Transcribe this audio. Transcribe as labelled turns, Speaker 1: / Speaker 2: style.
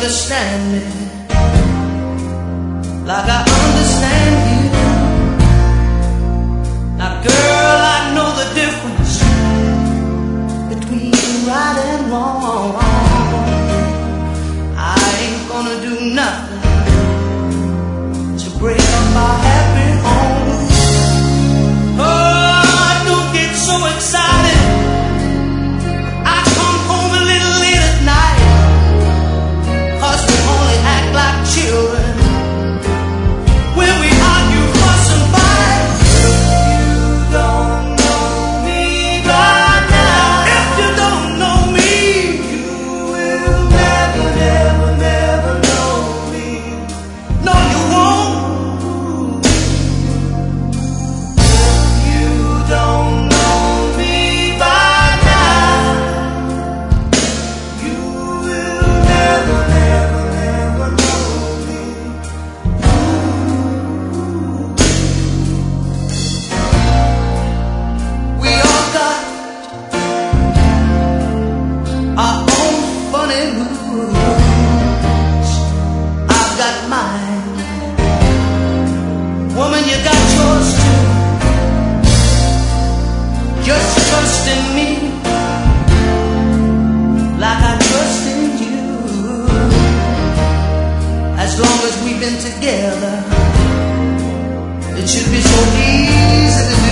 Speaker 1: understand me like I understand you. Now girl, I know the difference between right and wrong. I ain't gonna do nothing to break up our happy home. Oh, I don't get so excited. I come home a little late at night, 'cause we only act like children when we argue, fuss and fight. You don't know me by now. If you don't know me, you will never, never, never know me. No, you won't. You don't know me by now. You will never, never, never know me. We all got our own funny moods. I've got mine. Woman, you got yours too. Just trust in me like I trust in you. As long as we've been together, it should be so easy to do.